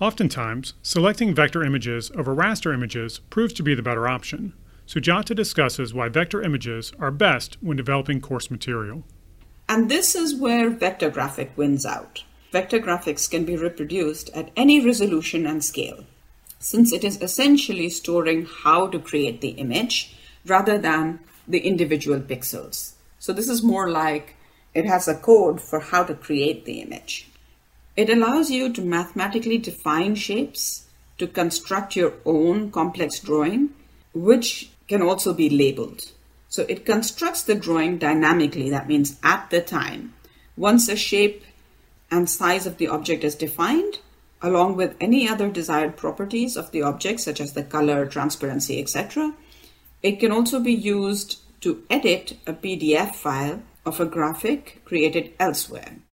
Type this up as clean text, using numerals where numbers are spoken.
Oftentimes, selecting vector images over raster images proves to be the better option. Sujata discusses why vector images are best when developing course material. And this is where vector graphic wins out. Vector graphics can be reproduced at any resolution and scale, since it is essentially storing how to create the image rather than the individual pixels. So this is more like it has a code for how to create the image. It allows you to mathematically define shapes, to construct your own complex drawing, which can also be labeled. So it constructs the drawing dynamically, that means at the time. Once a shape and size of the object is defined, along with any other desired properties of the object, such as the color, transparency, etc., it can also be used to edit a PDF file of a graphic created elsewhere.